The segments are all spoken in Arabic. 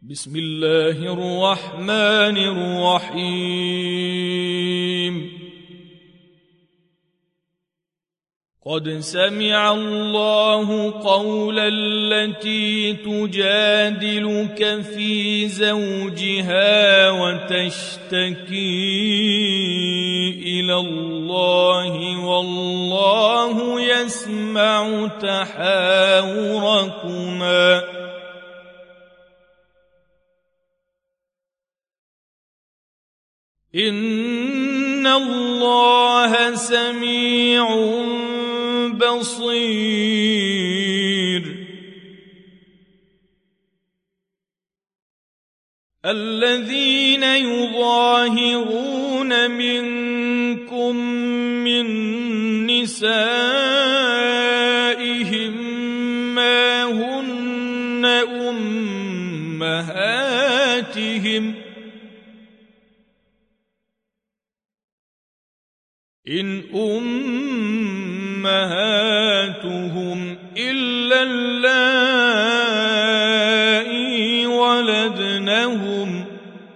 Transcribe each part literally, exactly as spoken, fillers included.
بسم الله الرحمن الرحيم. قد سمع الله قول التي تجادلك في زوجها وتشتكي إلى الله والله يسمع تحاوركما إن الله سميع بصير. الذين يظاهرون منكم من نسائهم ما هن أمهاتهم إن أمهاتهم إلا اللائي ولدنهم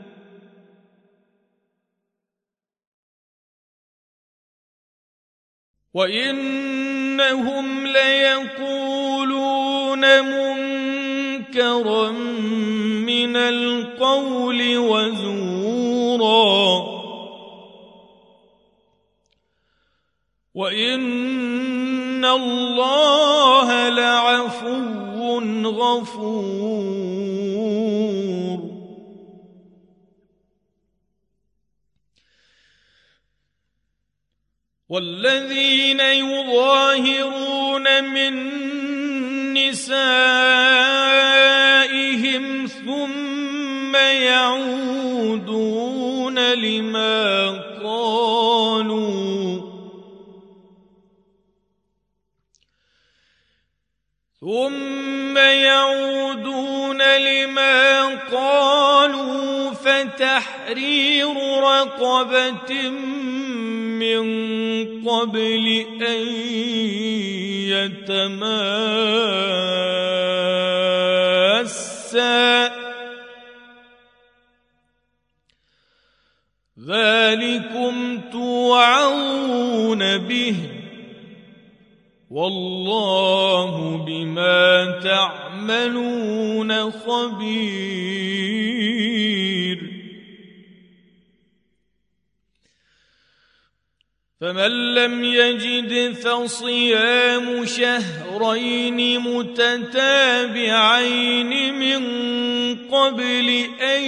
وإنهم ليقولون منكرا من القول وزورا وإن الله لعفو غفور. والذين يظاهرون من نسائهم ثم يعودون لما قالوا ثم يعودون لما قالوا فتحرير رقبة من قبل أن يتماسا ذلكم توعظون به والله بما تعملون خبير. فمن لم يجد فصيام شهرين متتابعين من قبل أن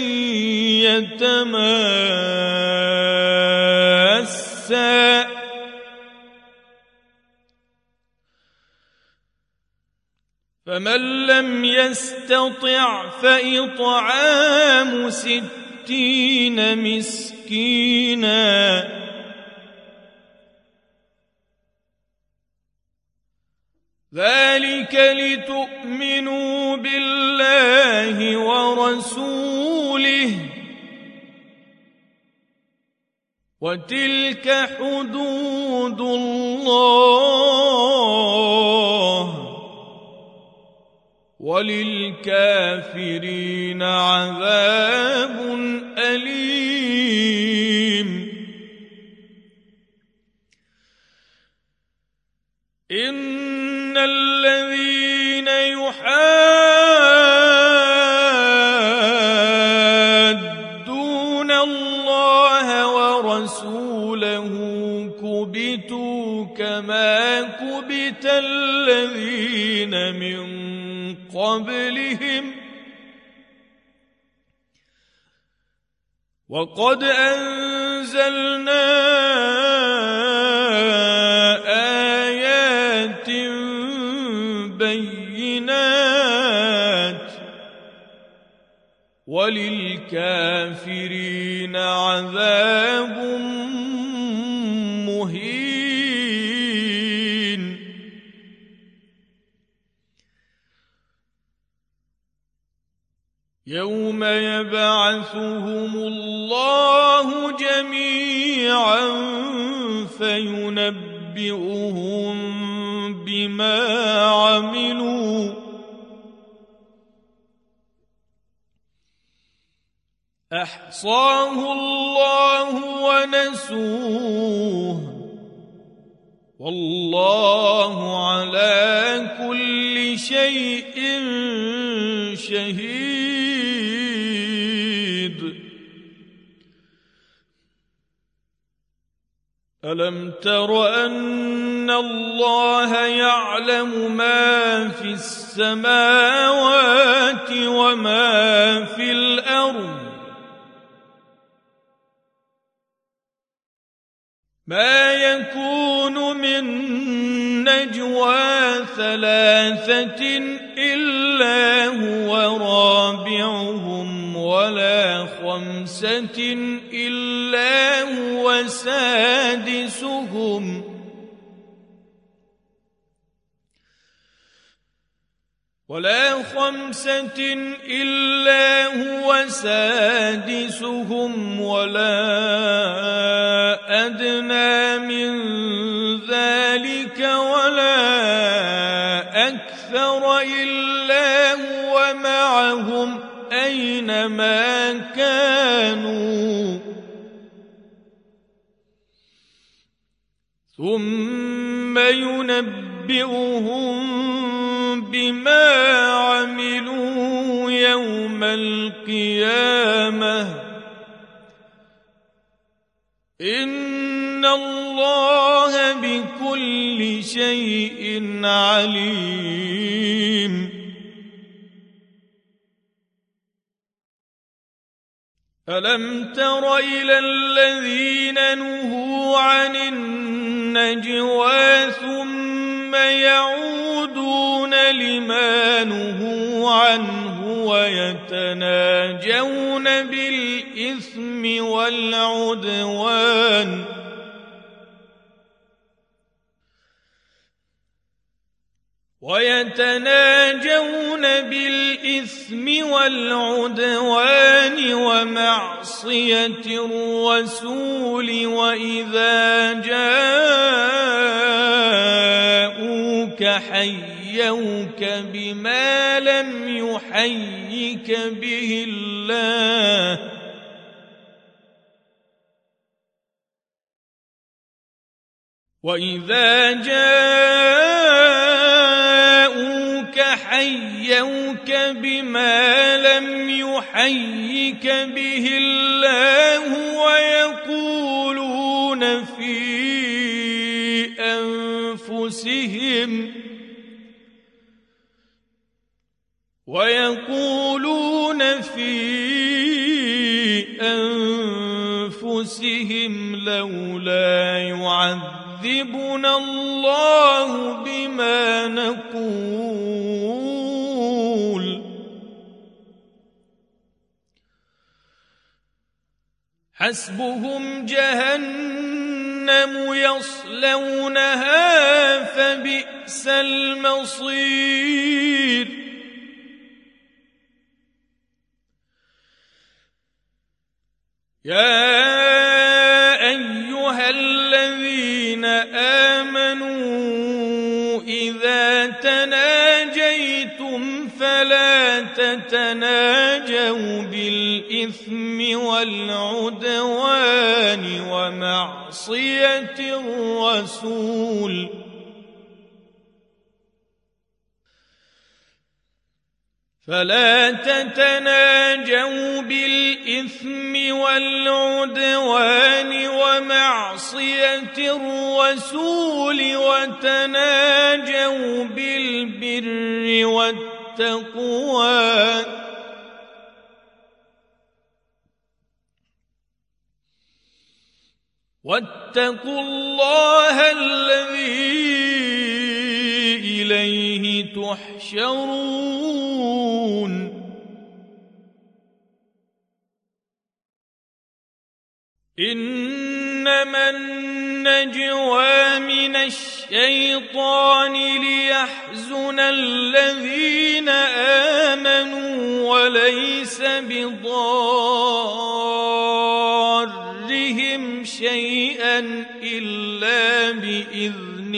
يتماسا فمن لم يستطع فإطعام ستين مسكينا ذلك لتؤمنوا بالله ورسوله وتلك حدود الله وللكافرين عذاب أليم. إن الذين يحادون الله ورسوله كبتوا كما كبت الذين من قبلهم وقد أنزلنا آيات بينات وللكافرين عذاب مهين. يوم يبعثهم الله جميعا فينبئهم بما عملوا أحصاه الله ونسوه والله على كل شيء شهيد. ألم تر أن الله يعلم ما في السماوات وما في الأرض ما يكون من نجوى ثلاثة إلا هو رابعهم ولا خمسة إلا هو سادسهم ولا خمسة إلا هو سادسهم ولا أدنى من ذلك ولا أكثر إلا هو معهم أينما كانوا ثم ينبئهم بما عملوا يوم القيامة إن الله بكل شيء عليم. ألم تر إلى الذين نهوا عن النجوى ثم يعودون لما نهوا عنه ويتناجون بالإثم والعدوان ويتناجون بالإثم والعدوان ومعصية الرسول وإذا جاءوك حيوك بما لم يحيك به الله وإذا جاءوك حيوك بما لم يحيك به الله ويقولون في أنفسهم ويقولون في أنفسهم لولا يعذبنا الله بما نقول حسبهم جهنم يصلونها فبئس المصير. يا أيها الذين آمنوا إذا تناجيتم فلا تتناجوا بالإثم والعدوان ومعصية الرسول فلا تتناجوا بالإثم والعدوان ومعصية الرسول وتناجوا بالبر والتقوى واتقوا الله الذي إليه تحشرون. إنما النجوى من الشيطان ليحزن الذين آمنوا وليس بضارهم شيئا إلا بإذن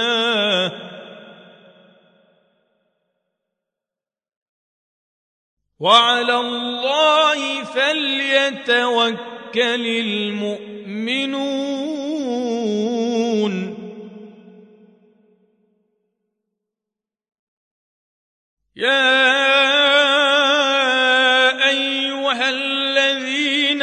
الله وعلى الله فليتوكل المؤمنون يا أيها الذين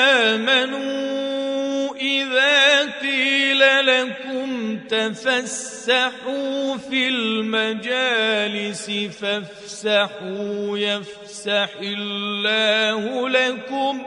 آمنوا إذا قيل لكم تفسحوا في المجالس فافسحوا يفسح الله لكم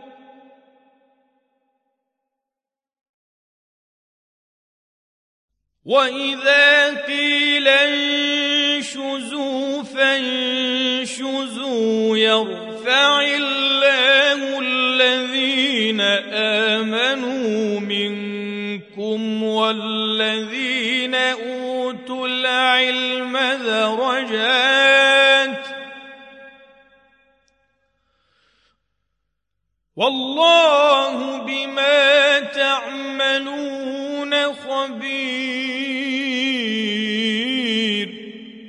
وإذا قيل انشزوا فانشزوا يرفع الله الذين آمنوا منكم والذين أوتوا العلم درجات والله بما تعملون خبير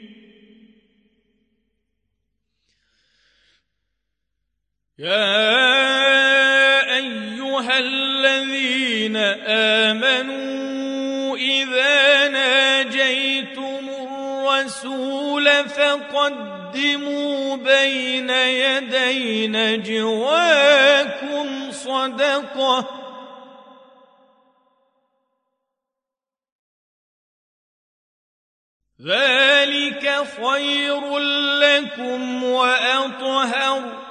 يا أيها الذين آمنوا إذا ناجيتم الرسول فقدموا بين يدي نجواكم صدقة ذلك خير لكم وأطهر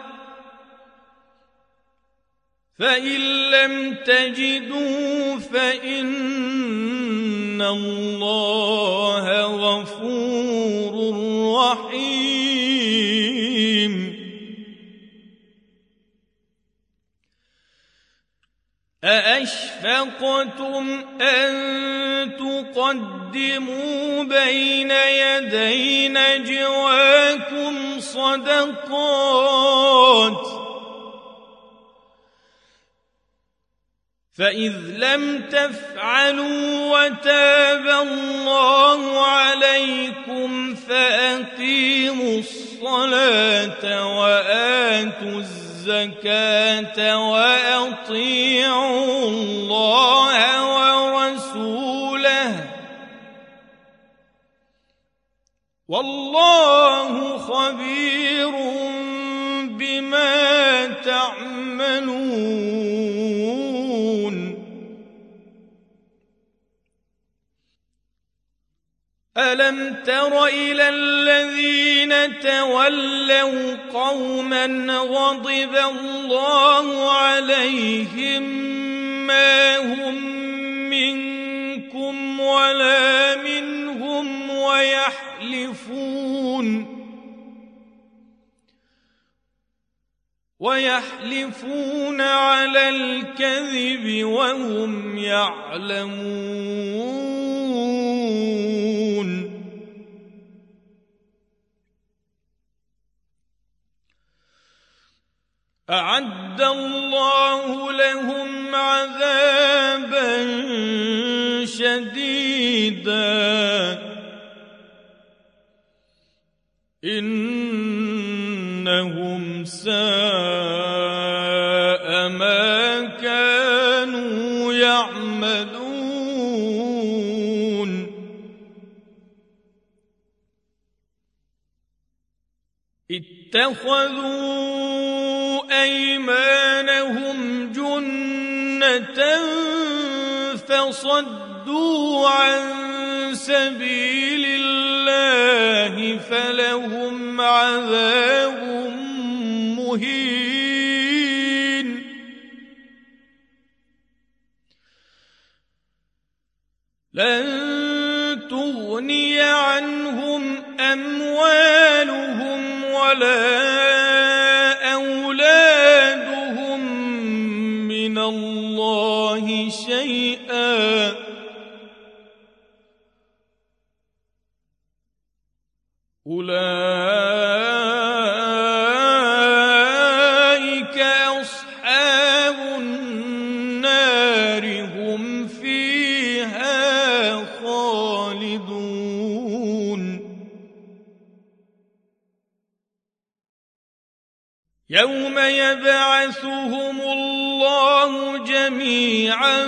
فإن لم تجدوا فإن الله غفور رحيم أأشفقتم أن تقدموا بين يدي نجواكم صدقات فإذ لم تفعلوا وتاب الله عليكم فأقيموا الصلاة وآتوا الزكاة وأطيعوا الله ورسوله والله خبير بما تعملون ألم تر إلى الذين تولوا قوما غضب الله عليهم ما هم منكم ولا منهم ويحلفون ويحلفون على الكذب وهم يعلمون أعد الله لهم عذابا شديدا إنهم ساء ما كانوا يعملون اتخذوا أيمانهم جنة فصدوا عن سبيل الله فلهم عذاب مهين لن تغني عنهم أموالهم ولا أولادهم من الله شيئا أولئك أصحاب النار هم فيها خالدون يوم يبعثهم الله جميعا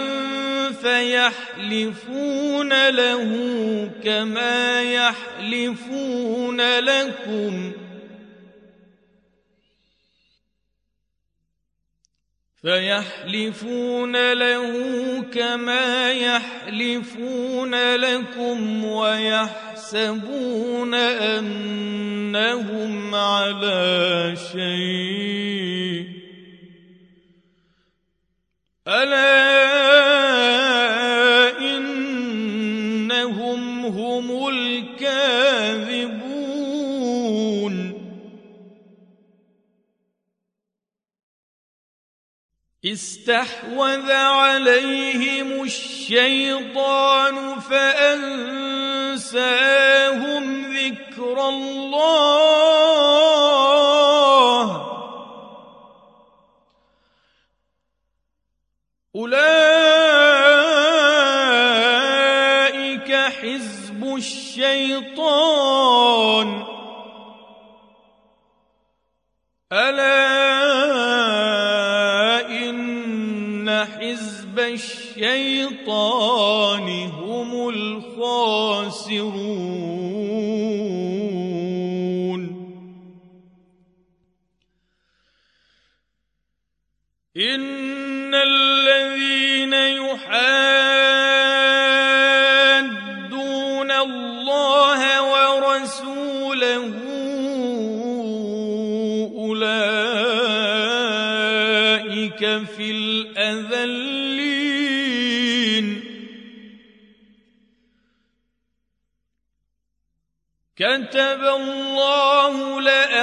فيحلفون له كما يحلفون لكم فيحلفون له كما يحلفون لكم ويحسبون أنهم على شيء ألا إنهم هم الكاذبون استحوذ عليهم الشيطان فأنساهم ذكر الله أولئك حزب الشيطان ألا حزب الشيطان هم الخاسرون إن الذين يحادون الله ورسوله أولئك في الأذلين كتب الله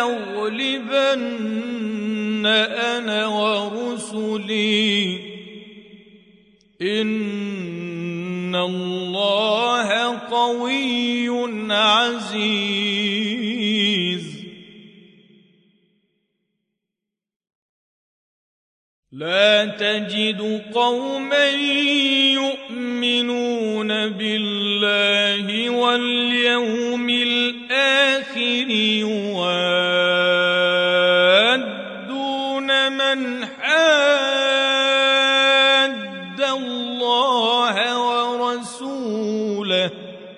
لأغلبن أنا ورسلي إن الله قوي عزيز لا تجد قوما يؤمنون بالله واليوم الآخر يوادون من حاد الله ورسوله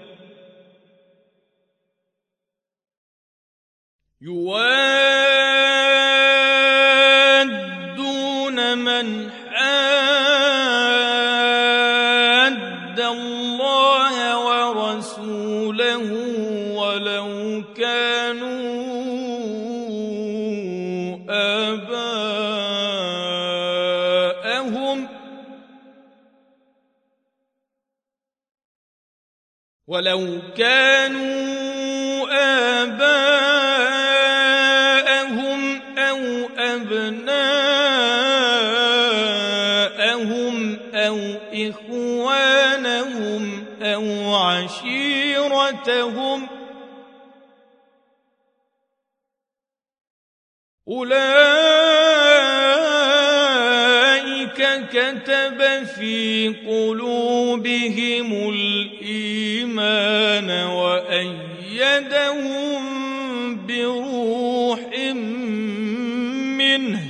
يوادون من حاد الله ورسوله ولو كانوا آباءهم ولو كانوا آباءهم أو أبناءهم أو إخوانهم أو عشيرتهم أولئك كتب في قلوبهم الإيمان وأيدهم بروح منه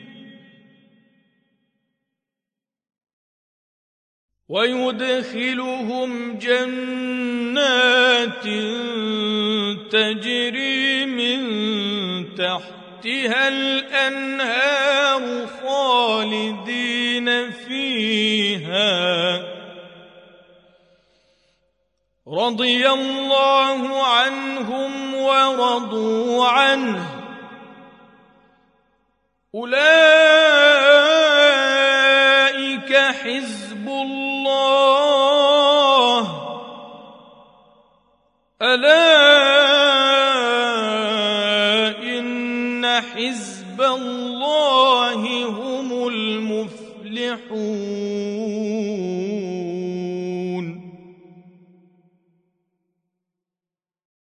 ويدخلهم جنات تجري من تحتها الأنهار خالدين فيها رضي الله عنهم ورضوا عنه أولئك حزب الله ألا إن حزب الله هم المفلحون